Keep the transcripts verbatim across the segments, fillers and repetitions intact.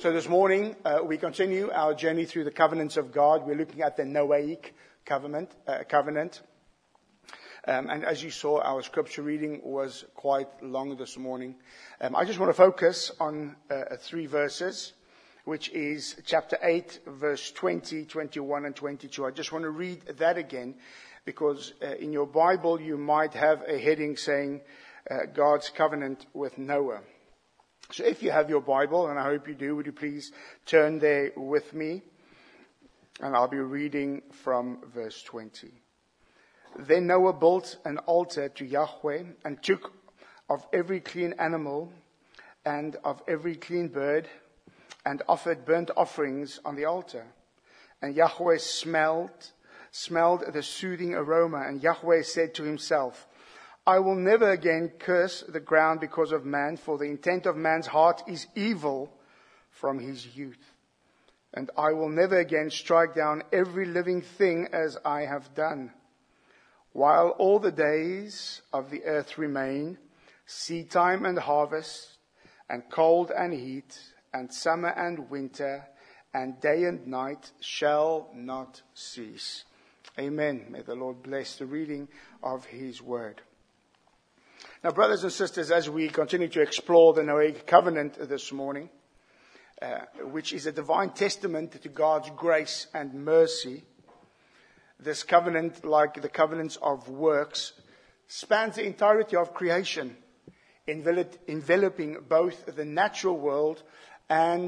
So this morning, uh, we continue our journey through the covenants of God. We're looking at the Noahic covenant. Uh, covenant. Um, and as you saw, our scripture reading was quite long this morning. Um, I just want to focus on uh, three verses, which is chapter eight, verse twenty, twenty-one, and twenty-two. I just want to read that again, because uh, in your Bible you might have a heading saying uh, God's covenant with Noah. So if you have your Bible, and I hope you do, would you please turn there with me? And I'll be reading from verse twenty. Then Noah built an altar to Yahweh and took of every clean animal and of every clean bird and offered burnt offerings on the altar. And Yahweh smelled, smelled the soothing aroma, and Yahweh said to himself, I will never again curse the ground because of man, for the intent of man's heart is evil from his youth. And I will never again strike down every living thing as I have done. While all the days of the earth remain, seedtime and harvest, and cold and heat, and summer and winter, and day and night shall not cease. Amen. May the Lord bless the reading of his word. Now, brothers and sisters, as we continue to explore the Noahic covenant this morning, uh, which is a divine testament to God's grace and mercy, this covenant, like the covenants of works, spans the entirety of creation, enveloping both the natural world and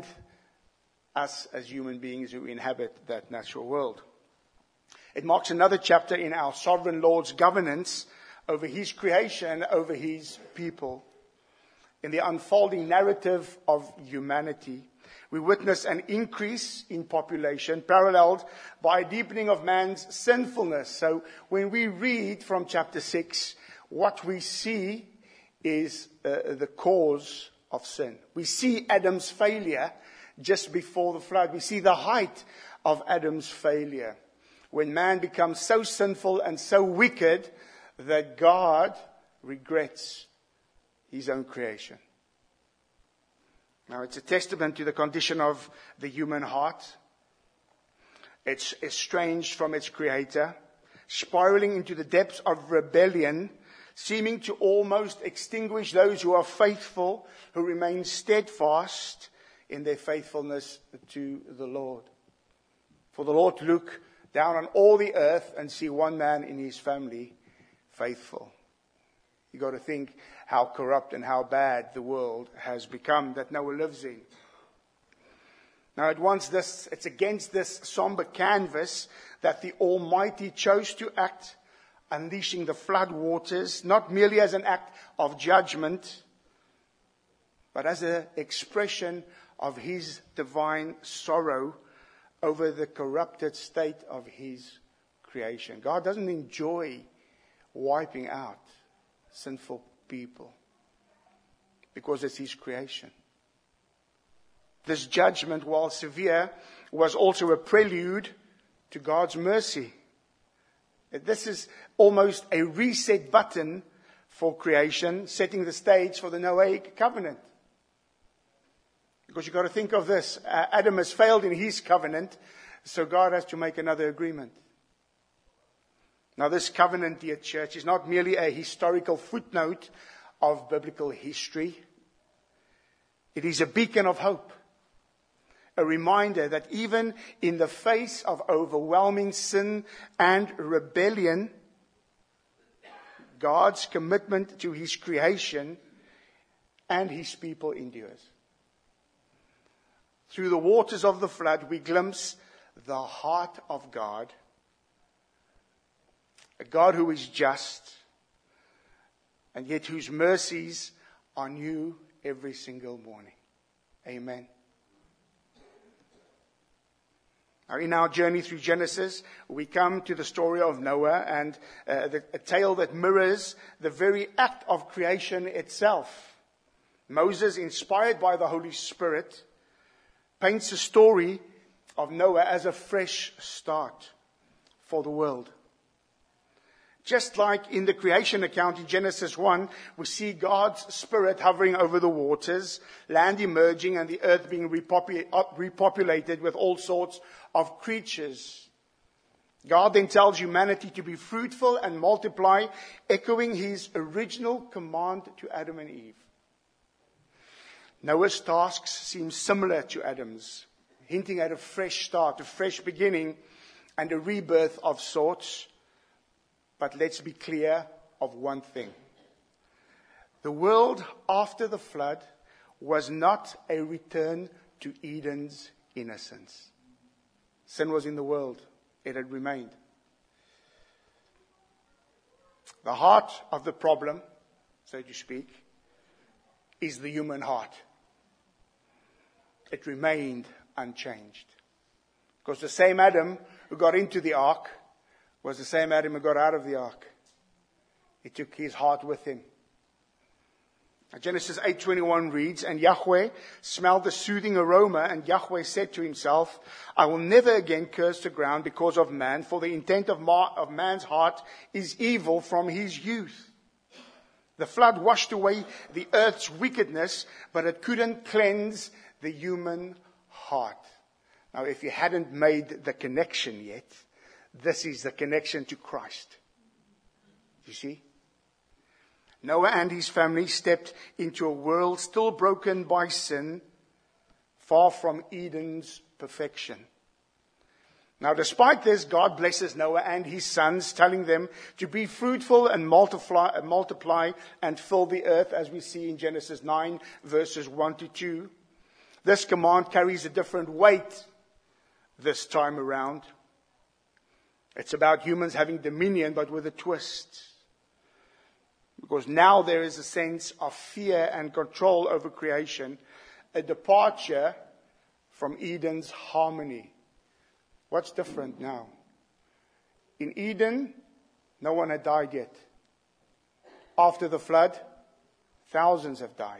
us as human beings who inhabit that natural world. It marks another chapter in our sovereign Lord's governance over his creation, over his people. In the unfolding narrative of humanity, we witness an increase in population paralleled by a deepening of man's sinfulness. So when we read from chapter six, what we see is uh, the cause of sin. We see Adam's failure just before the flood. We see the height of Adam's failure, when man becomes so sinful and so wicked that God regrets his own creation. Now, it's a testament to the condition of the human heart. It's estranged from its creator, spiraling into the depths of rebellion, seeming to almost extinguish those who are faithful, who remain steadfast in their faithfulness to the Lord. For the Lord to look down on all the earth and see one man in his family faithful. You've got to think how corrupt and how bad the world has become that Noah lives in. Now, at once this, it's against this somber canvas that the Almighty chose to act, unleashing the flood waters, not merely as an act of judgment, but as an expression of his divine sorrow over the corrupted state of his creation. God doesn't enjoy wiping out sinful people because it's his creation. This judgment, while severe, was also a prelude to God's mercy. This is almost a reset button for creation, setting the stage for the Noahic covenant. Because you've got to think of this. Uh, Adam has failed in his covenant, so God has to make another agreement. Now, this covenant, dear church, is not merely a historical footnote of biblical history. It is a beacon of hope. A reminder that even in the face of overwhelming sin and rebellion, God's commitment to his creation and his people endures. Through the waters of the flood, we glimpse the heart of God. A God who is just, and yet whose mercies are new every single morning. Amen. Now, in our journey through Genesis, we come to the story of Noah, and uh, the, a tale that mirrors the very act of creation itself. Moses, inspired by the Holy Spirit, paints a story of Noah as a fresh start for the world. Just like in the creation account in Genesis one, we see God's Spirit hovering over the waters, land emerging, and the earth being repopu- repopulated with all sorts of creatures. God then tells humanity to be fruitful and multiply, echoing his original command to Adam and Eve. Noah's tasks seem similar to Adam's, hinting at a fresh start, a fresh beginning, and a rebirth of sorts. But let's be clear of one thing. The world after the flood was not a return to Eden's innocence. Sin was in the world. It had remained. The heart of the problem, so to speak, is the human heart. It remained unchanged. Because the same Adam who got into the ark was the same Adam who got out of the ark. He took his heart with him. Genesis eight twenty-one reads, "And Yahweh smelled the soothing aroma, and Yahweh said to himself, I will never again curse the ground because of man, for the intent of, ma- of man's heart is evil from his youth." The flood washed away the earth's wickedness, but it couldn't cleanse the human heart. Now, if you hadn't made the connection yet, this is the connection to Christ. You see? Noah and his family stepped into a world still broken by sin, far from Eden's perfection. Now, despite this, God blesses Noah and his sons, telling them to be fruitful and multiply, multiply and fill the earth, as we see in Genesis nine, verses one to two. This command carries a different weight this time around. It's about humans having dominion, but with a twist. Because now there is a sense of fear and control over creation, a departure from Eden's harmony. What's different now? In Eden, no one had died yet. After the flood, thousands have died.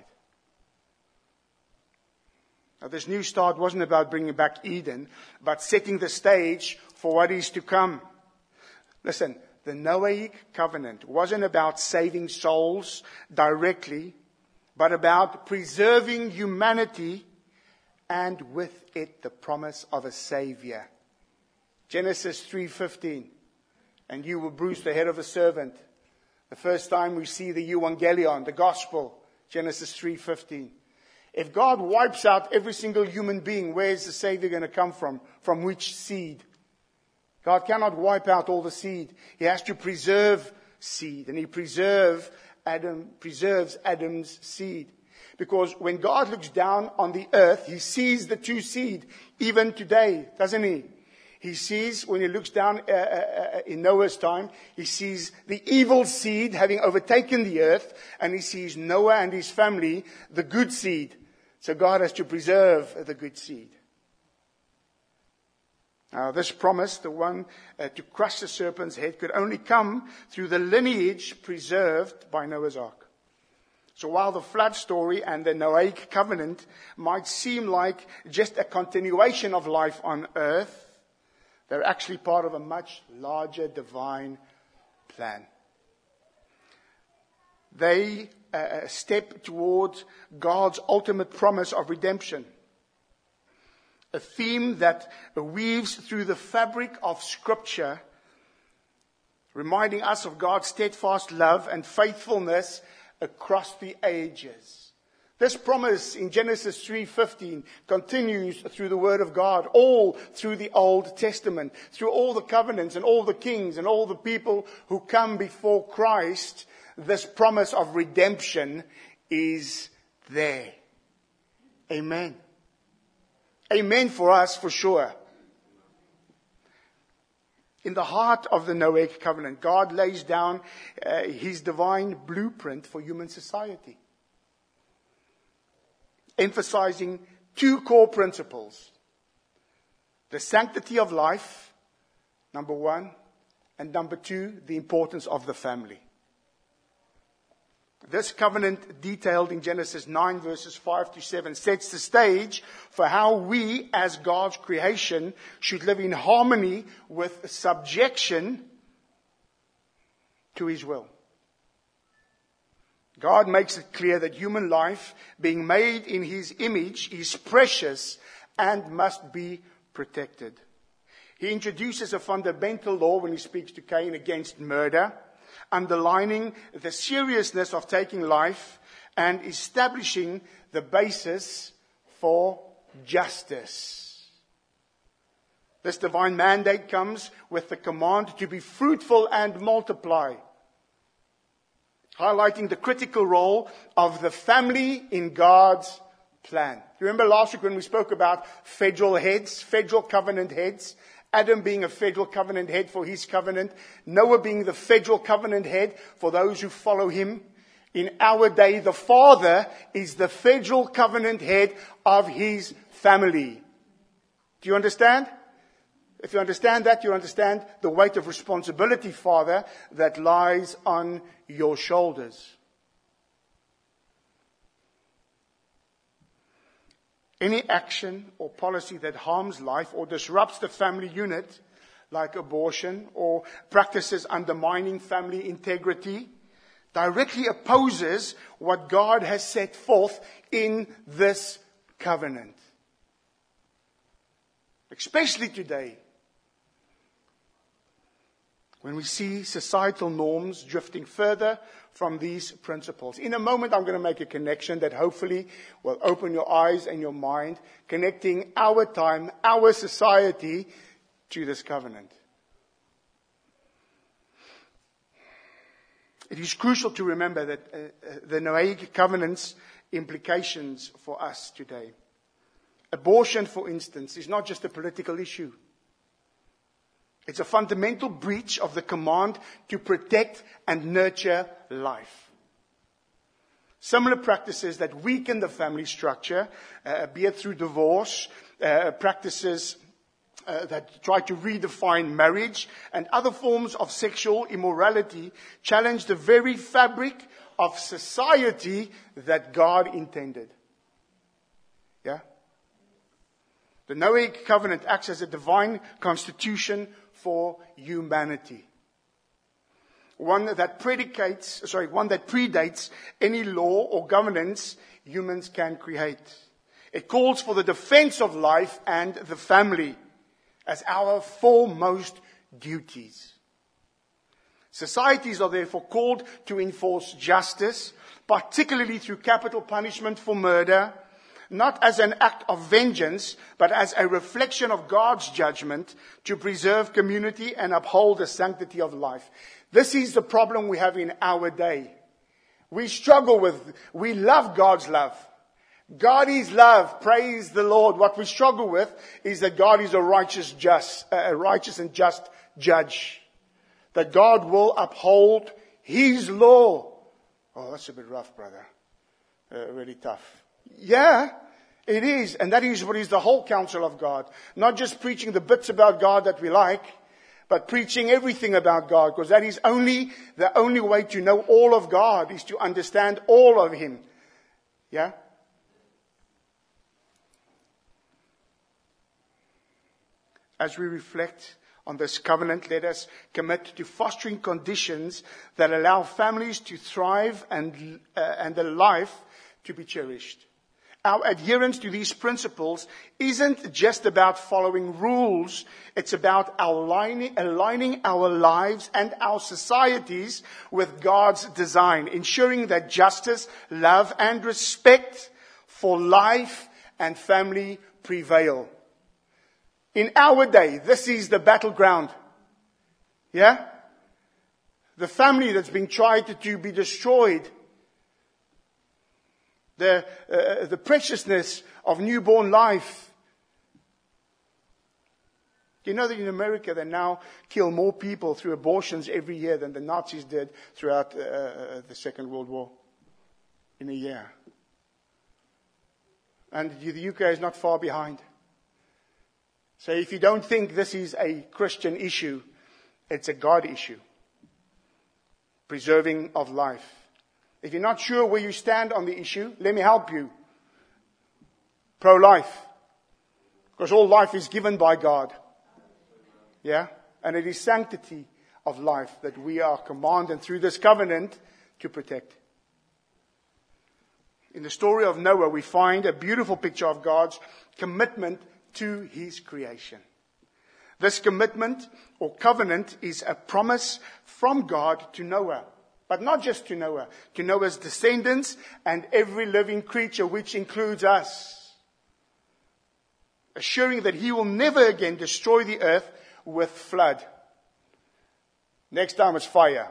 Now, this new start wasn't about bringing back Eden, but setting the stage for what is to come. Listen, the Noahic covenant wasn't about saving souls directly, but about preserving humanity and with it the promise of a Savior. Genesis three fifteen. "And you will bruise the head of a servant." The first time we see the Evangelion, the gospel, Genesis three fifteen. If God wipes out every single human being, where is the Savior going to come from? From which seed? God cannot wipe out all the seed. He has to preserve seed. And he preserve Adam, preserves Adam's seed. Because when God looks down on the earth, he sees the two seed, even today, doesn't he? He sees, when he looks down uh, uh, in Noah's time, he sees the evil seed having overtaken the earth, and he sees Noah and his family, the good seed. So God has to preserve the good seed. Now, this promise, the one uh, to crush the serpent's head, could only come through the lineage preserved by Noah's Ark. So while the flood story and the Noahic covenant might seem like just a continuation of life on earth, they're actually part of a much larger divine plan. They uh, step towards God's ultimate promise of redemption. A theme that weaves through the fabric of Scripture, reminding us of God's steadfast love and faithfulness across the ages. This promise in Genesis three fifteen continues through the Word of God, all through the Old Testament, through all the covenants and all the kings and all the people who come before Christ. This promise of redemption is there. Amen. Amen for us, for sure. In the heart of the Noahic covenant, God lays down uh, his divine blueprint for human society, emphasizing two core principles. The sanctity of life, number one, and number two, the importance of the family. This covenant, detailed in Genesis nine, verses five to seven, sets the stage for how we, as God's creation, should live in harmony with subjection to his will. God makes it clear that human life, being made in his image, is precious and must be protected. He introduces a fundamental law when he speaks to Cain against murder, underlining the seriousness of taking life and establishing the basis for justice. This divine mandate comes with the command to be fruitful and multiply, highlighting the critical role of the family in God's plan. You remember last week when we spoke about federal heads, federal covenant heads, Adam being a federal covenant head for his covenant, Noah being the federal covenant head for those who follow him. In our day, the father is the federal covenant head of his family. Do you understand? If you understand that, you understand the weight of responsibility, Father, that lies on your shoulders. Any action or policy that harms life or disrupts the family unit, like abortion or practices undermining family integrity, directly opposes what God has set forth in this covenant. Especially today, when we see societal norms drifting further from these principles. In a moment, I'm going to make a connection that hopefully will open your eyes and your mind, connecting our time, our society to this covenant. It is crucial to remember that uh, uh, the Noahic covenant's implications for us today. Abortion, for instance, is not just a political issue. It's a fundamental breach of the command to protect and nurture life. Similar practices that weaken the family structure, uh, be it through divorce, uh, practices uh, that try to redefine marriage, and other forms of sexual immorality, challenge the very fabric of society that God intended. Yeah? The Noahic covenant acts as a divine constitution for humanity. One that predicates, sorry, one that predates any law or governance humans can create. It calls for the defense of life and the family as our foremost duties. Societies are therefore called to enforce justice, particularly through capital punishment for murder, not as an act of vengeance, but as a reflection of God's judgment to preserve community and uphold the sanctity of life. This is the problem we have in our day. We struggle with, we love God's love. God is love. Praise the Lord. What we struggle with is that God is a righteous, just, a righteous and just judge. That God will uphold His law. Oh, that's a bit rough, brother. Uh, really tough. Yeah, it is. And that is what is the whole counsel of God. Not just preaching the bits about God that we like, but preaching everything about God. Because that is only, the only way to know all of God is to understand all of Him. Yeah? As we reflect on this covenant, let us commit to fostering conditions that allow families to thrive and, uh, and the life to be cherished. Our adherence to these principles isn't just about following rules. It's about aligning, aligning our lives and our societies with God's design, ensuring that justice, love, and respect for life and family prevail. In our day, this is the battleground. Yeah? The family that's being tried to, to be destroyed. The, uh, the preciousness of newborn life. Do you know that in America they now kill more people through abortions every year than the Nazis did throughout uh, the Second World War? In a year. And the U K is not far behind. So if you don't think this is a Christian issue, it's a God issue. Preserving of life. If you're not sure where you stand on the issue, let me help you. Pro-life. Because all life is given by God. Yeah? And it is sanctity of life that we are commanded through this covenant to protect. In the story of Noah, we find a beautiful picture of God's commitment to his creation. This commitment or covenant is a promise from God to Noah. But not just to Noah, to Noah's descendants and every living creature, which includes us. Assuring that he will never again destroy the earth with flood. Next time it's fire.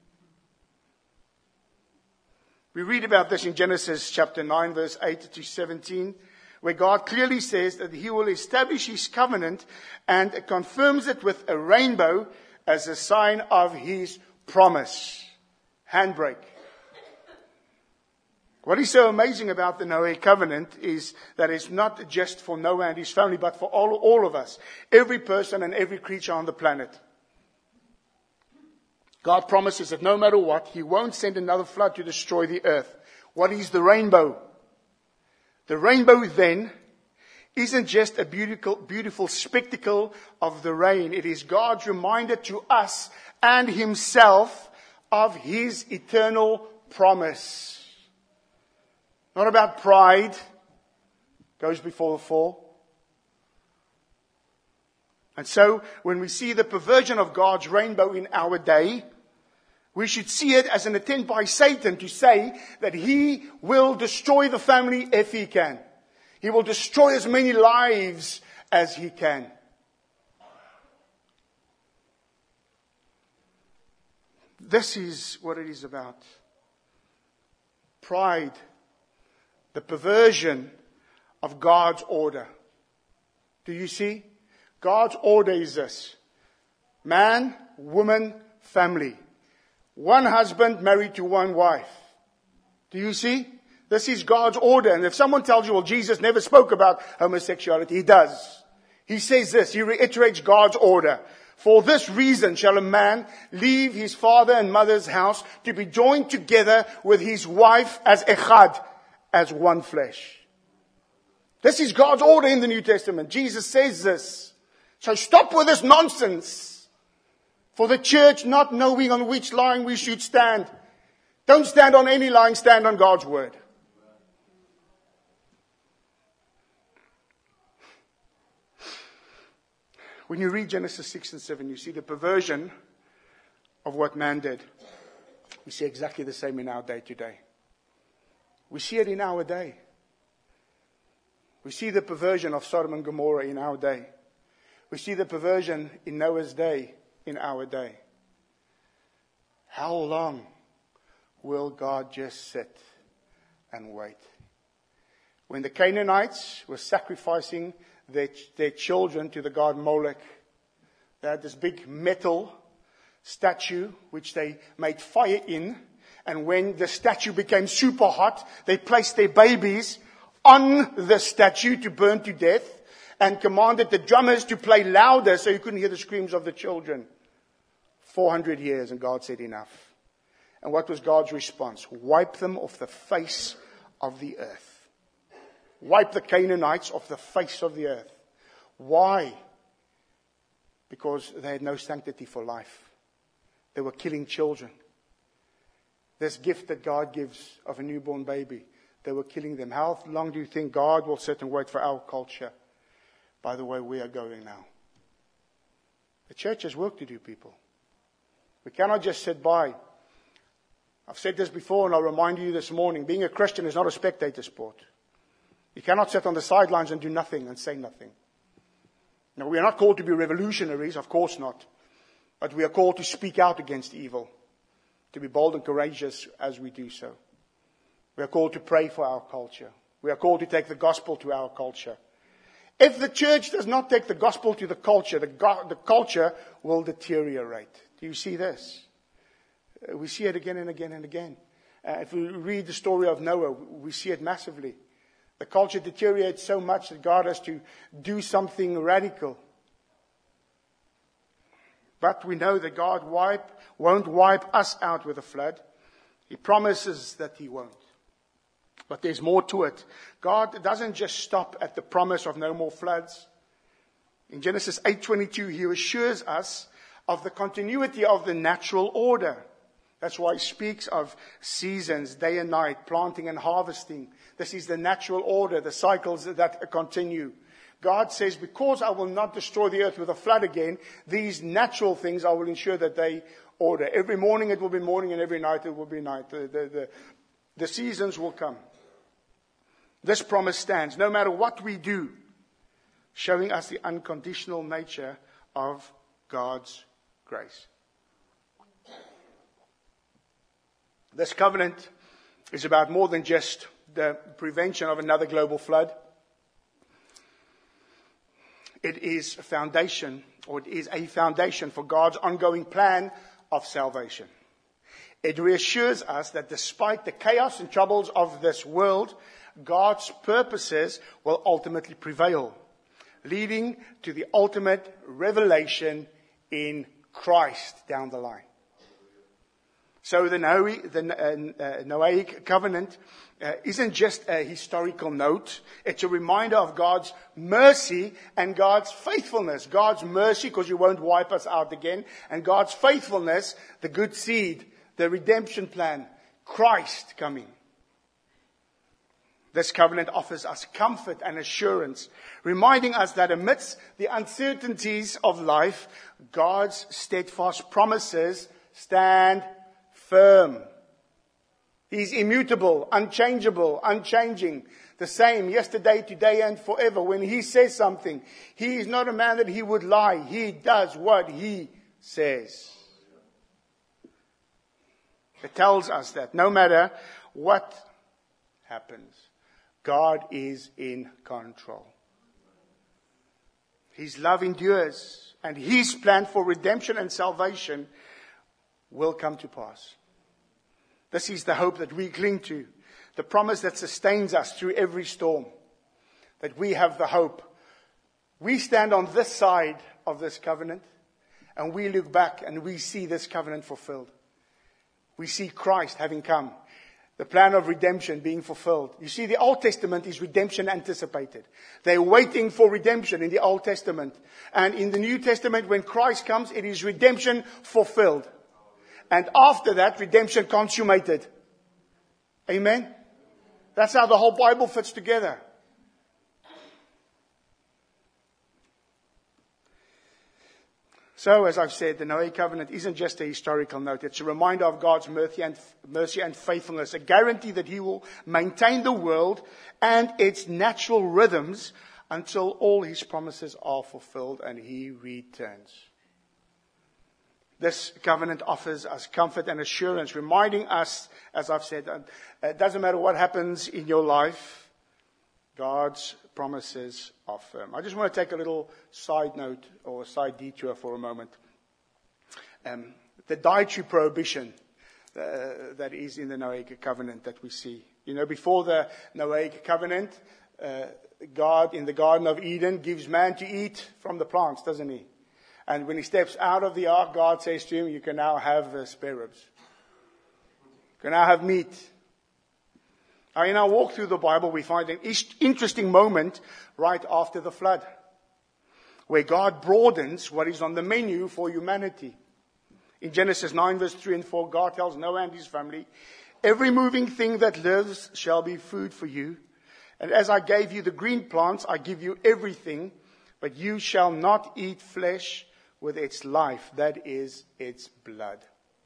We read about this in Genesis chapter nine, verse eight to seventeen, where God clearly says that he will establish his covenant and confirms it with a rainbow as a sign of his promise. Handbrake. What is so amazing about the Noahic covenant is that it's not just for Noah and his family, but for all, all of us. Every person and every creature on the planet. God promises that no matter what, he won't send another flood to destroy the earth. What is the rainbow? The rainbow then isn't just a beautiful, beautiful spectacle of the rain. It is God's reminder to us and himself of his eternal promise. Not about pride. Goes before the fall. And so, when we see the perversion of God's rainbow in our day, we should see it as an attempt by Satan to say that he will destroy the family if he can. He will destroy as many lives as he can. This is what it is about. Pride. The perversion of God's order. Do you see? God's order is this. Man, woman, family. One husband married to one wife. Do you see? This is God's order. And if someone tells you, well, Jesus never spoke about homosexuality, he does. He says this, he reiterates God's order. For this reason shall a man leave his father and mother's house to be joined together with his wife as echad, as one flesh. This is God's order in the New Testament. Jesus says this. So stop with this nonsense. For the church not knowing on which line we should stand. Don't stand on any line, stand on God's word. When you read Genesis six and seven, you see the perversion of what man did. We see exactly the same in our day today. We see it in our day. We see the perversion of Sodom and Gomorrah in our day. We see the perversion in Noah's day in our day. How long will God just sit and wait? When the Canaanites were sacrificing their, their children to the god Molech, they had this big metal statue which they made fire in. And when the statue became super hot, they placed their babies on the statue to burn to death and commanded the drummers to play louder so you couldn't hear the screams of the children. four hundred years, and God said enough. And what was God's response? Wipe them off the face of the earth. Wipe the Canaanites off the face of the earth. Why? Because they had no sanctity for life. They were killing children. This gift that God gives of a newborn baby, they were killing them. How long do you think God will sit and wait for our culture? By the way, we are going now. The church has work to do, people. We cannot just sit by. I've said this before and I'll remind you this morning. Being a Christian is not a spectator sport. You cannot sit on the sidelines and do nothing and say nothing. Now, we are not called to be revolutionaries, of course not. But we are called to speak out against evil. To be bold and courageous as we do so. We are called to pray for our culture. We are called to take the gospel to our culture. If the church does not take the gospel to the culture, the, go- the culture will deteriorate. Do you see this? Uh, we see it again and again and again. Uh, if we read the story of Noah, we see it massively. The culture deteriorates so much that God has to do something radical. But we know that God wipe, won't wipe us out with a flood. He promises that he won't. But there's more to it. God doesn't just stop at the promise of no more floods. In Genesis eight twenty-two, he assures us of the continuity of the natural order. That's why he speaks of seasons, day and night, planting and harvesting. This is the natural order, the cycles that continue. God says, because I will not destroy the earth with a flood again, these natural things I will ensure that they order. Every morning it will be morning and every night it will be night. The, the, the, the seasons will come. This promise stands no matter what we do, showing us the unconditional nature of God's grace. This covenant is about more than just the prevention of another global flood. It is a foundation, or it is a foundation for God's ongoing plan of salvation. It reassures us that despite the chaos and troubles of this world, God's purposes will ultimately prevail, leading to the ultimate revelation in Christ down the line. So the, Noe, the uh, Noahic covenant uh, isn't just a historical note. It's a reminder of God's mercy and God's faithfulness. God's mercy, because you won't wipe us out again. And God's faithfulness, the good seed, the redemption plan, Christ coming. This covenant offers us comfort and assurance, reminding us that amidst the uncertainties of life, God's steadfast promises stand firm. He's immutable, unchangeable, unchanging, the same yesterday, today, and forever. When he says something, he is not a man that he would lie. He does what he says. It tells us that no matter what happens, God is in control. His love endures, and his plan for redemption and salvation will come to pass. This is the hope that we cling to, the promise that sustains us through every storm, that we have the hope. We stand on this side of this covenant, and we look back and we see this covenant fulfilled. We see Christ having come, the plan of redemption being fulfilled. You see, the Old Testament is redemption anticipated. They're waiting for redemption in the Old Testament. And in the New Testament, when Christ comes, it is redemption fulfilled. And after that, redemption consummated. Amen? That's how the whole Bible fits together. So, as I've said, the Noahic covenant isn't just a historical note. It's a reminder of God's mercy and, mercy and faithfulness, a guarantee that he will maintain the world and its natural rhythms until all his promises are fulfilled and he returns. This covenant offers us comfort and assurance, reminding us, as I've said, uh, it doesn't matter what happens in your life, God's promises are firm. I just want to take a little side note or a side detour for a moment. Um, the dietary prohibition uh, that is in the Noahic covenant that we see. You know, before the Noahic covenant, uh, God in the Garden of Eden gives man to eat from the plants, doesn't he? And when he steps out of the ark, God says to him, you can now have uh, spare ribs. You can now have meat. Now, in our walk through the Bible, we find an interesting moment right after the flood, where God broadens what is on the menu for humanity. In Genesis nine, verse three and four, God tells Noah and his family, every moving thing that lives shall be food for you. And as I gave you the green plants, I give you everything, but you shall not eat flesh with its life, that is, its blood.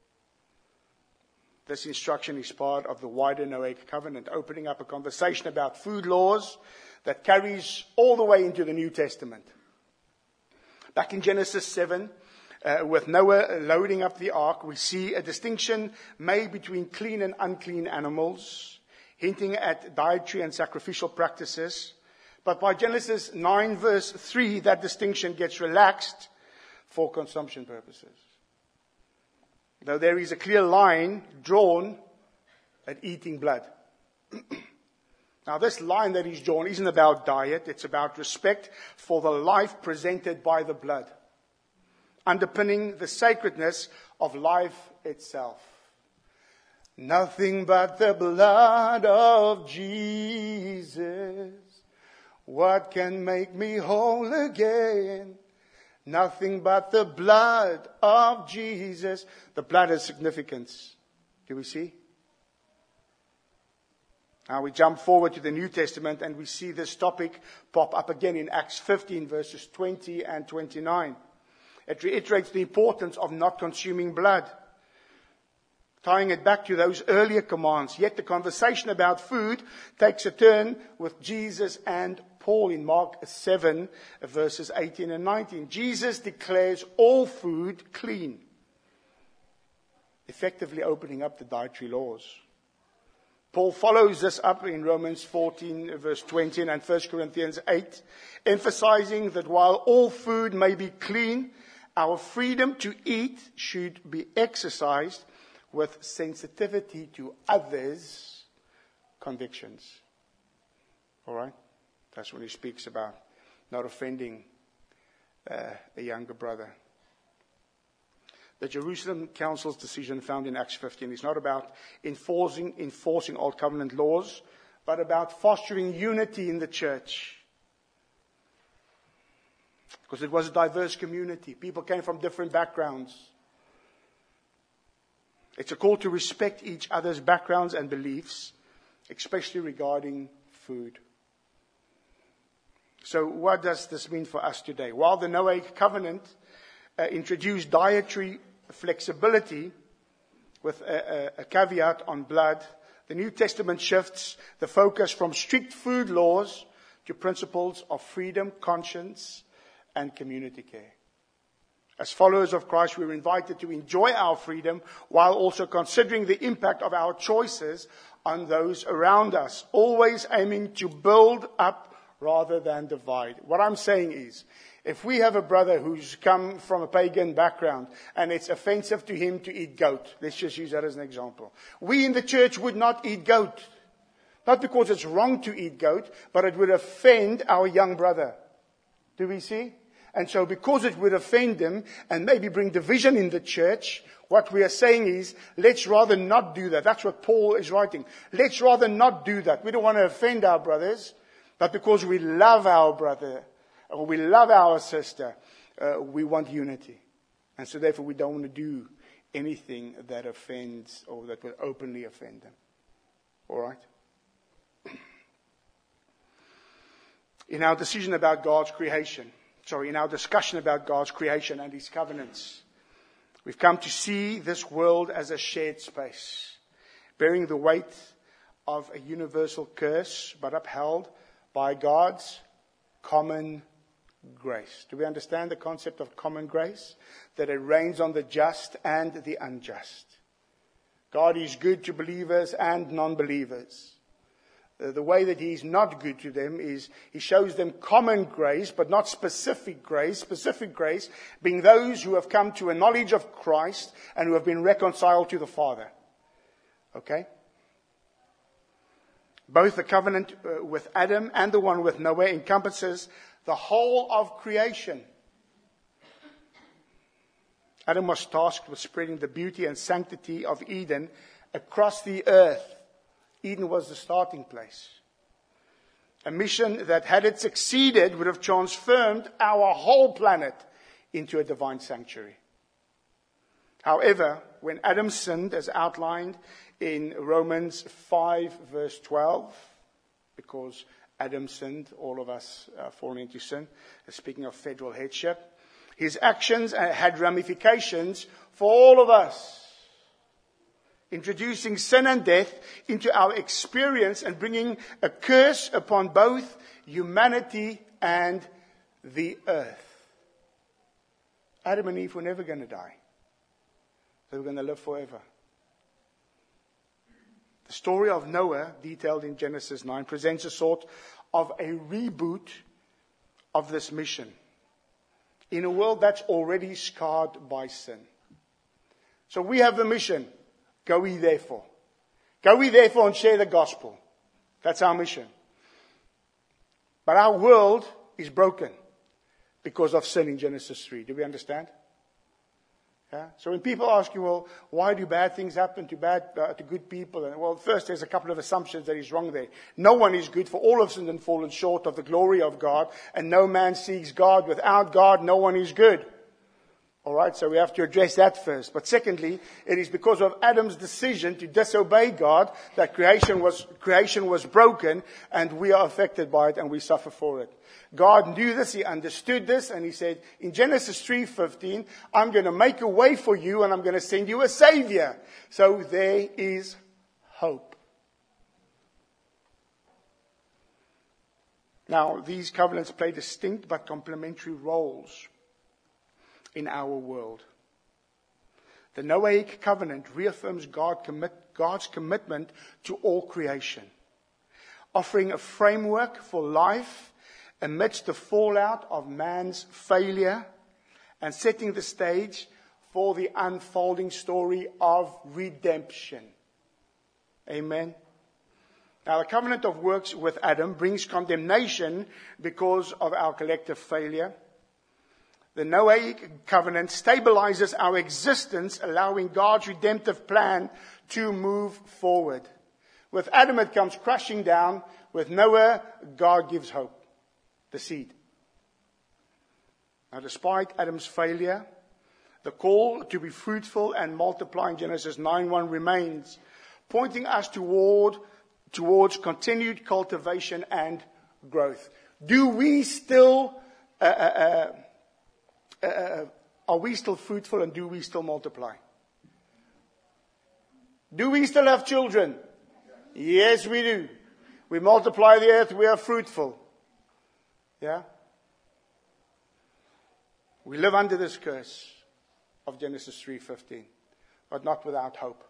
This instruction is part of the wider Noahic covenant, opening up a conversation about food laws that carries all the way into the New Testament. Back in Genesis seven, uh, with Noah loading up the ark, we see a distinction made between clean and unclean animals, hinting at dietary and sacrificial practices. But by Genesis nine, verse three, that distinction gets relaxed for consumption purposes. Though there is a clear line drawn at eating blood. Now, this line that is drawn isn't about diet. It's about respect for the life presented by the blood, underpinning the sacredness of life itself. Nothing but the blood of Jesus. What can make me whole again? Nothing but the blood of Jesus. The blood has significance. Do we see? Now we jump forward to the New Testament and we see this topic pop up again in Acts fifteen verses twenty and twenty-nine. It reiterates the importance of not consuming blood, tying it back to those earlier commands. Yet the conversation about food takes a turn with Jesus and Paul in Mark seven verses eighteen and nineteen. Jesus declares all food clean, effectively opening up the dietary laws. Paul follows this up in Romans fourteen verse twenty and First Corinthians eight, emphasizing that while all food may be clean, our freedom to eat should be exercised with sensitivity to others' convictions. All right? That's when he speaks about not offending uh, a younger brother. The Jerusalem Council's decision found in Acts fifteen is not about enforcing, enforcing Old Covenant laws, but about fostering unity in the church. Because it was a diverse community. People came from different backgrounds. It's a call to respect each other's backgrounds and beliefs, especially regarding food. So what does this mean for us today? While the Noahic covenant uh, introduced dietary flexibility with a, a, a caveat on blood, the New Testament shifts the focus from strict food laws to principles of freedom, conscience, and community care. As followers of Christ, we are invited to enjoy our freedom while also considering the impact of our choices on those around us, always aiming to build up rather than divide. What I'm saying is, if we have a brother who's come from a pagan background and it's offensive to him to eat goat, let's just use that as an example. We in the church would not eat goat. Not because it's wrong to eat goat, but it would offend our young brother. Do we see? And so because it would offend them and maybe bring division in the church, what we are saying is, let's rather not do that. That's what Paul is writing. Let's rather not do that. We don't want to offend our brothers, but because we love our brother, or we love our sister, uh, we want unity. And so therefore we don't want to do anything that offends or that will openly offend them. All right? In our decision about God's creation, sorry, in our discussion about God's creation and His covenants, we've come to see this world as a shared space, bearing the weight of a universal curse, but upheld by God's common grace. Do we understand the concept of common grace? That it rains on the just and the unjust. God is good to believers and non-believers. The way that He's not good to them is He shows them common grace, but not specific grace. Specific grace being those who have come to a knowledge of Christ and who have been reconciled to the Father. Okay? Both the covenant uh, with Adam and the one with Noah encompasses the whole of creation. Adam was tasked with spreading the beauty and sanctity of Eden across the earth. Eden was the starting place. A mission that, had it succeeded, would have transformed our whole planet into a divine sanctuary. However, when Adam sinned, as outlined in Romans five, verse twelve, because Adam sinned, all of us uh, fallen into sin, speaking of federal headship, his actions had ramifications for all of us, introducing sin and death into our experience and bringing a curse upon both humanity and the earth. Adam and Eve were never going to die. They were going to live forever. The story of Noah, detailed in Genesis nine, presents a sort of a reboot of this mission in a world that's already scarred by sin. So we have the mission. Go ye therefore. Go ye therefore and share the gospel. That's our mission. But our world is broken because of sin in Genesis three. Do we understand? Yeah? So when people ask you, well, why do bad things happen to bad, uh, to good people? And well, first there's a couple of assumptions that is wrong there. No one is good, for all have sinned and fallen short of the glory of God, and no man seeks God. Without God, no one is good. All right, so we have to address that first. But secondly, it is because of Adam's decision to disobey God that creation was, creation was broken, and we are affected by it and we suffer for it. God knew this, He understood this, and He said, in Genesis three fifteen, I'm going to make a way for you and I'm going to send you a Savior. So there is hope. Now, these covenants play distinct but complementary roles in our world. The Noahic covenant reaffirms God commit, God's commitment to all creation, offering a framework for life amidst the fallout of man's failure and setting the stage for the unfolding story of redemption. Amen. Now, the covenant of works with Adam brings condemnation because of our collective failure. The Noahic covenant stabilizes our existence, allowing God's redemptive plan to move forward. With Adam, it comes crashing down. With Noah, God gives hope. The seed. Now, despite Adam's failure, the call to be fruitful and multiply in Genesis nine one remains, pointing us toward, towards continued cultivation and growth. Do we still... Uh, uh, uh, Uh, are we still fruitful and do we still multiply? Do we still have children? Yes, we do. We multiply the earth, we are fruitful. Yeah? We live under this curse of Genesis three fifteen, but not without hope.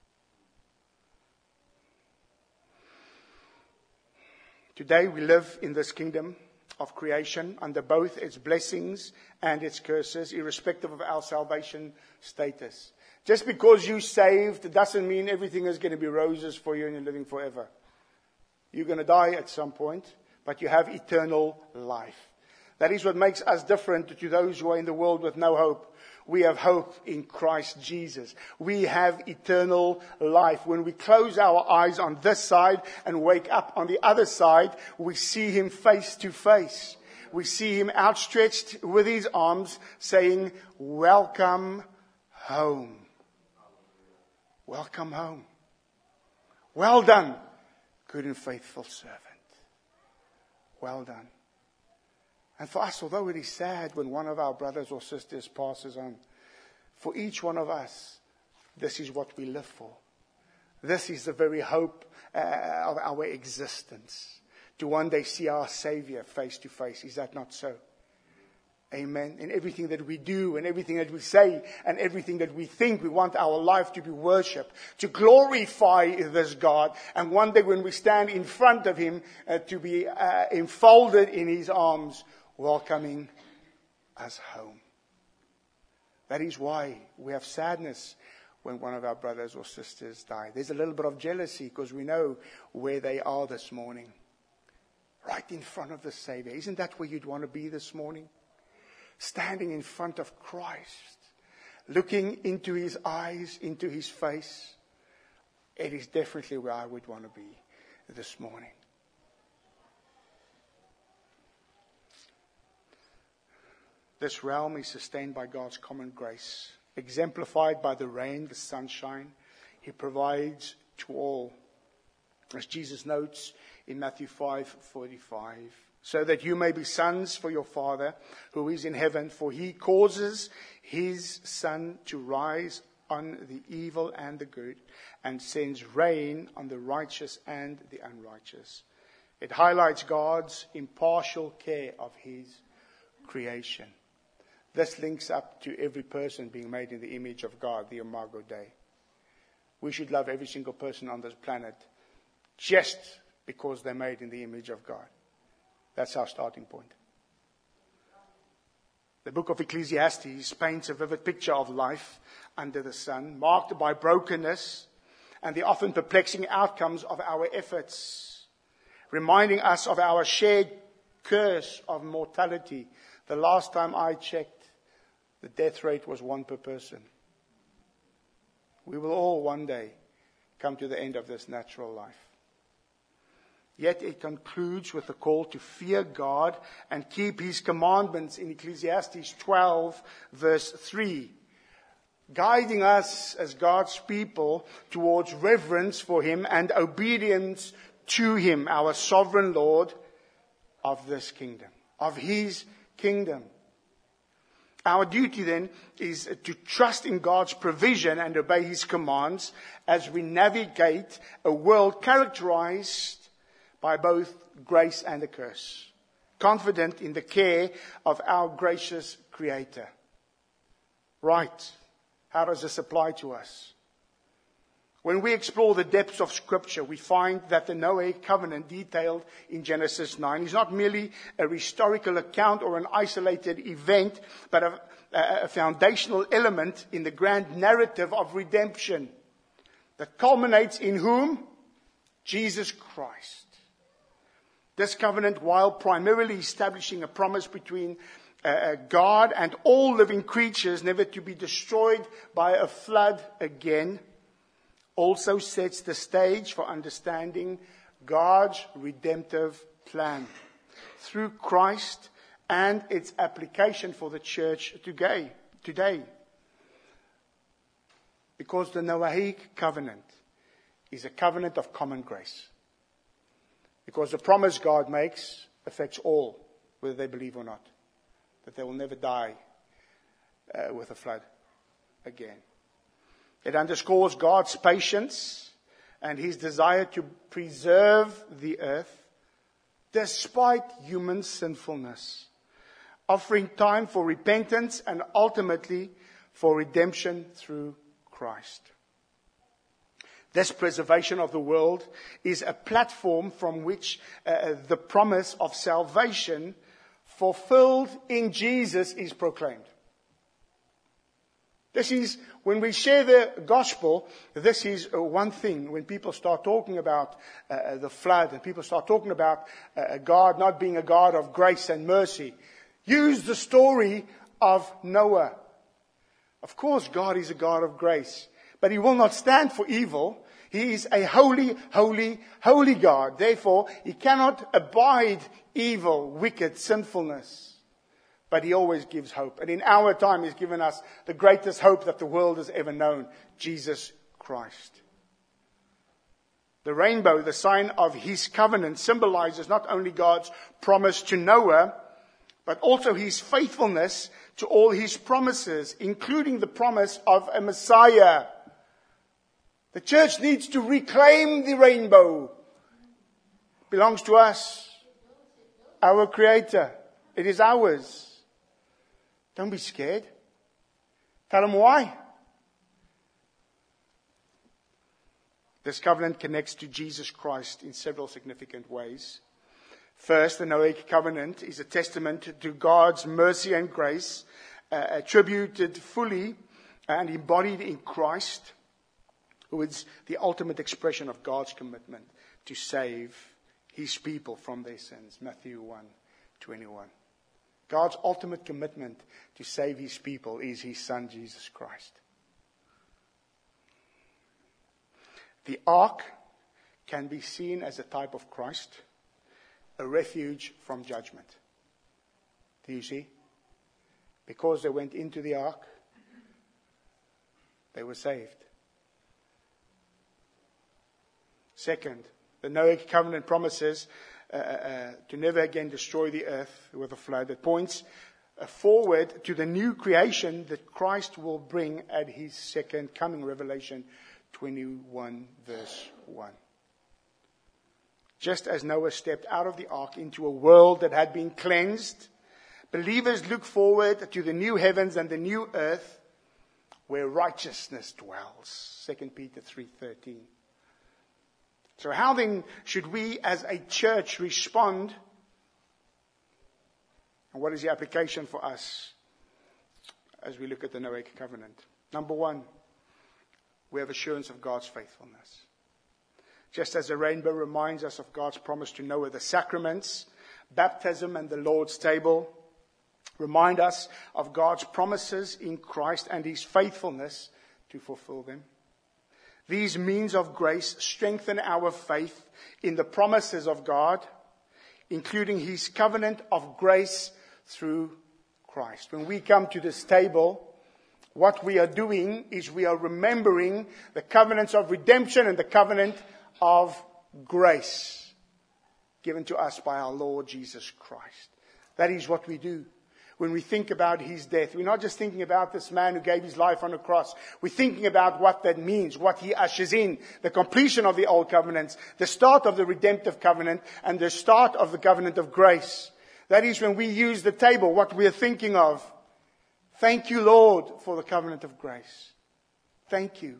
Today we live in this kingdom of creation under both its blessings and its curses, irrespective of our salvation status. Just because you're saved doesn't mean everything is going to be roses for you and you're living forever. You're going to die at some point, but you have eternal life. That is what makes us different to those who are in the world with no hope. We have hope in Christ Jesus. We have eternal life. When we close our eyes on this side and wake up on the other side, we see Him face to face. We see Him outstretched with His arms saying, welcome home. Welcome home. Well done, good and faithful servant. Well done. And for us, although it is sad when one of our brothers or sisters passes on, for each one of us, this is what we live for. This is the very hope uh, of our existence. To one day see our Savior face to face. Is that not so? Amen. In everything that we do and everything that we say and everything that we think, we want our life to be worship, to glorify this God. And one day when we stand in front of Him, uh, to be uh, enfolded in His arms, welcoming us home. That is why we have sadness when one of our brothers or sisters die. There's a little bit of jealousy because we know where they are this morning. Right in front of the Savior. Isn't that where you'd want to be this morning? Standing in front of Christ. Looking into His eyes, into His face. It is definitely where I would want to be this morning. This realm is sustained by God's common grace, exemplified by the rain, the sunshine He provides to all. As Jesus notes in Matthew five forty-five, so that you may be sons for your Father who is in heaven, for He causes His sun to rise on the evil and the good, and sends rain on the righteous and the unrighteous. It highlights God's impartial care of His creation. This links up to every person being made in the image of God, the Imago Dei. We should love every single person on this planet just because they're made in the image of God. That's our starting point. The book of Ecclesiastes paints a vivid picture of life under the sun, marked by brokenness and the often perplexing outcomes of our efforts, reminding us of our shared curse of mortality. The last time I checked, the death rate was one per person. We will all one day come to the end of this natural life. Yet it concludes with the call to fear God and keep His commandments in Ecclesiastes twelve, verse three, guiding us as God's people towards reverence for Him and obedience to Him, our sovereign Lord of this kingdom, of His kingdom. Our duty then is to trust in God's provision and obey His commands as we navigate a world characterized by both grace and a curse, confident in the care of our gracious Creator. Right. How does this apply to us? When we explore the depths of Scripture, we find that the Noahic covenant detailed in Genesis nine is not merely a historical account or an isolated event, but a, a foundational element in the grand narrative of redemption that culminates in whom? Jesus Christ. This covenant, while primarily establishing a promise between uh, God and all living creatures never to be destroyed by a flood again, also sets the stage for understanding God's redemptive plan through Christ and its application for the church today. today. Because the Noahic covenant is a covenant of common grace. Because the promise God makes affects all, whether they believe or not, that they will never die uh, with a flood again. It underscores God's patience and His desire to preserve the earth despite human sinfulness, offering time for repentance and ultimately for redemption through Christ. This preservation of the world is a platform from which uh, the promise of salvation fulfilled in Jesus is proclaimed. This is, when we share the gospel, this is uh, one thing. When people start talking about uh, the flood and people start talking about uh, God not being a God of grace and mercy, use the story of Noah. Of course, God is a God of grace, but He will not stand for evil. He is a holy, holy, holy God. Therefore, He cannot abide evil, wicked, sinfulness. But He always gives hope. And in our time, He's given us the greatest hope that the world has ever known, Jesus Christ. The rainbow, the sign of His covenant, symbolizes not only God's promise to Noah, but also His faithfulness to all His promises, including the promise of a Messiah. The church needs to reclaim the rainbow. It belongs to us, our Creator. It is ours. Don't be scared. Tell them why. This covenant connects to Jesus Christ in several significant ways. First, the Noahic covenant is a testament to God's mercy and grace, uh, attributed fully and embodied in Christ, who is the ultimate expression of God's commitment to save His people from their sins. Matthew one twenty-one. God's ultimate commitment to save His people is His Son, Jesus Christ. The ark can be seen as a type of Christ, a refuge from judgment. Do you see? Because they went into the ark, they were saved. Second, the Noahic covenant promises uh, uh, to never again destroy the earth with a flood. It points uh, forward to the new creation that Christ will bring at His second coming. Revelation twenty-one, verse one. Just as Noah stepped out of the ark into a world that had been cleansed, believers look forward to the new heavens and the new earth where righteousness dwells. Second Peter three thirteen. So how then should we as a church respond? And what is the application for us as we look at the Noahic covenant? Number one, we have assurance of God's faithfulness. Just as the rainbow reminds us of God's promise to Noah, the sacraments, baptism and the Lord's table remind us of God's promises in Christ and His faithfulness to fulfill them. These means of grace strengthen our faith in the promises of God, including his covenant of grace through Christ. When we come to this table, what we are doing is we are remembering the covenants of redemption and the covenant of grace given to us by our Lord Jesus Christ. That is what we do. When we think about his death, we're not just thinking about this man who gave his life on the cross. We're thinking about what that means, what he ushers in, the completion of the old covenants, the start of the redemptive covenant, and the start of the covenant of grace. That is when we use the table, what we are thinking of. Thank you, Lord, for the covenant of grace. Thank you.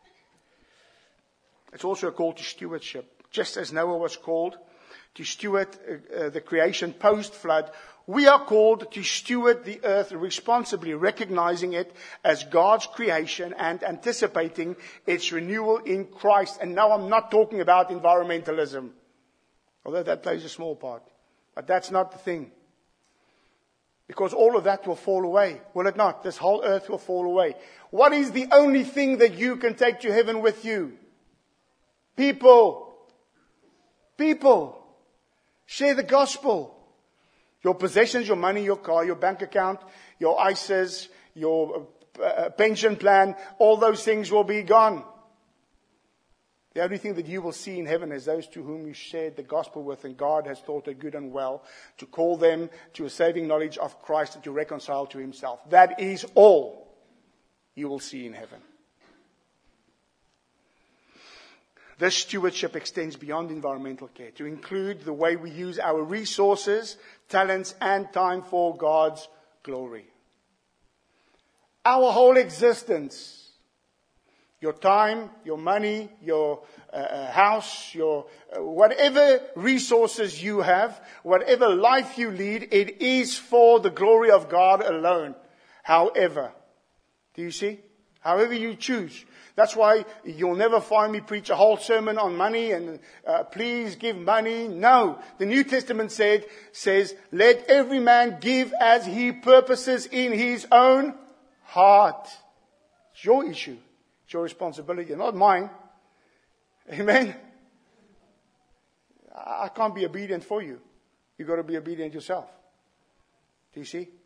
It's also a call to stewardship. Just as Noah was called to steward uh, uh, the creation post-flood, we are called to steward the earth responsibly, recognizing it as God's creation and anticipating its renewal in Christ. And now I'm not talking about environmentalism, although that plays a small part. But that's not the thing. Because all of that will fall away, will it not? This whole earth will fall away. What is the only thing that you can take to heaven with you? People. People. Share the gospel. Your possessions, your money, your car, your bank account, your I S As, your uh, pension plan, all those things will be gone. The only thing that you will see in heaven is those to whom you shared the gospel with, and God has thought it good and well to call them to a saving knowledge of Christ and to reconcile to himself. That is all you will see in heaven. This stewardship extends beyond environmental care to include the way we use our resources, talents, and time for God's glory. Our whole existence, your time, your money, your uh, house, your uh, whatever resources you have, whatever life you lead, it is for the glory of God alone. However, do you see? However you choose. That's why you'll never find me preach a whole sermon on money and uh, please give money. No. The New Testament said, says, let every man give as he purposes in his own heart. It's your issue. It's your responsibility, not mine. Amen. I can't be obedient for you. You've got to be obedient yourself. Do you see?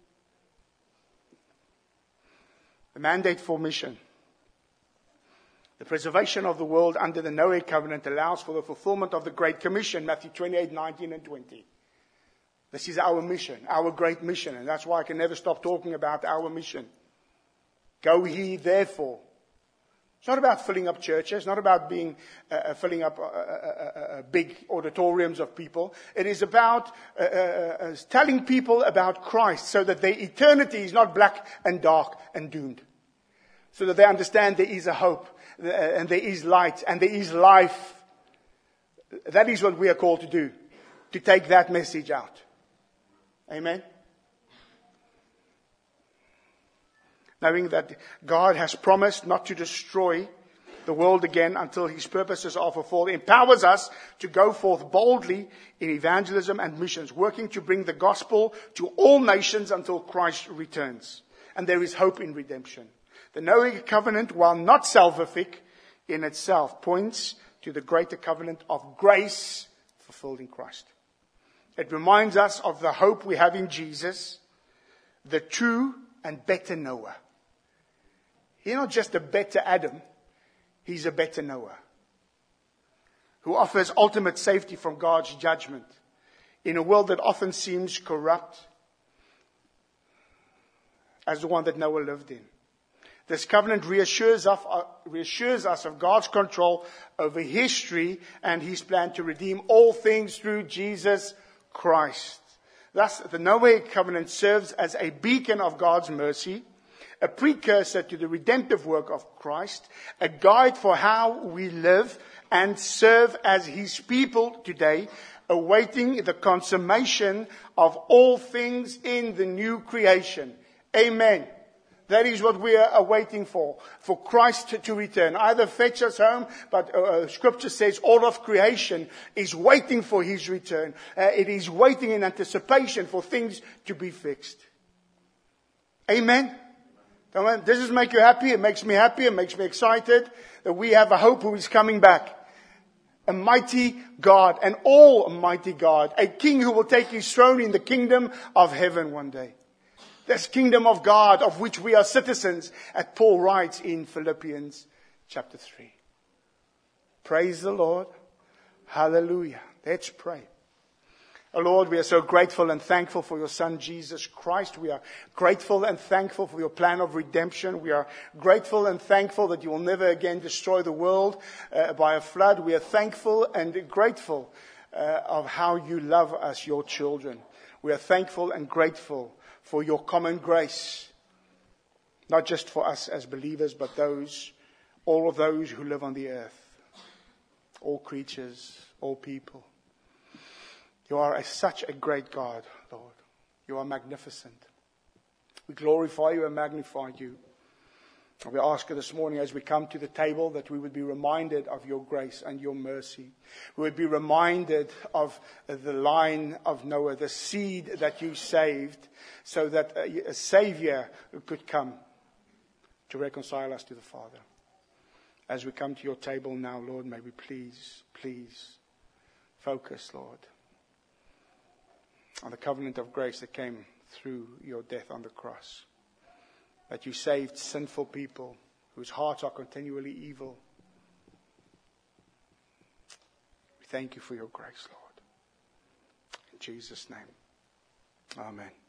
The mandate for mission. The preservation of the world under the Noahic covenant allows for the fulfillment of the Great Commission, Matthew twenty-eight, nineteen and twenty. This is our mission, our great mission, and that's why I can never stop talking about our mission. Go ye therefore. It's not about filling up churches, it's not about being uh, filling up uh, uh, uh, big auditoriums of people. It is about uh, uh, telling people about Christ so that their eternity is not black and dark and doomed. So that they understand there is a hope. And there is light, and there is life. That is what we are called to do, to take that message out. Amen? Knowing that God has promised not to destroy the world again until his purposes are fulfilled, empowers us to go forth boldly in evangelism and missions, working to bring the gospel to all nations until Christ returns. And there is hope in redemption. The Noahic covenant, while not salvific in itself, points to the greater covenant of grace fulfilled in Christ. It reminds us of the hope we have in Jesus, the true and better Noah. He's not just a better Adam, he's a better Noah, who offers ultimate safety from God's judgment in a world that often seems corrupt as the one that Noah lived in. This covenant reassures us, uh, reassures us of God's control over history and his plan to redeem all things through Jesus Christ. Thus, the Noahic covenant serves as a beacon of God's mercy, a precursor to the redemptive work of Christ, a guide for how we live and serve as his people today, awaiting the consummation of all things in the new creation. Amen. That is what we are awaiting for, for Christ to, to return. Either fetch us home, but uh, Scripture says all of creation is waiting for his return. Uh, it is waiting in anticipation for things to be fixed. Amen? Does this make you happy? It makes me happy. It makes me excited that we have a hope who is coming back. A mighty God, an almighty God, a king who will take his throne in the kingdom of heaven one day. This kingdom of God of which we are citizens, as Paul writes in Philippians chapter three. Praise the Lord. Hallelujah. Let's pray. Oh Lord, we are so grateful and thankful for your Son, Jesus Christ. We are grateful and thankful for your plan of redemption. We are grateful and thankful that you will never again destroy the world uh, by a flood. We are thankful and grateful uh, of how you love us, your children. We are thankful and grateful for your common grace, not just for us as believers, but those, all of those who live on the earth, all creatures, all people. You are a, such a great God, Lord. You are magnificent. We glorify you and magnify you. And we ask you this morning as we come to the table that we would be reminded of your grace and your mercy. We would be reminded of the line of Noah, the seed that you saved, so that a, a Savior could come to reconcile us to the Father. As we come to your table now, Lord, may we please, please focus, Lord, on the covenant of grace that came through your death on the cross. That you saved sinful people whose hearts are continually evil. We thank you for your grace, Lord. In Jesus' name, amen.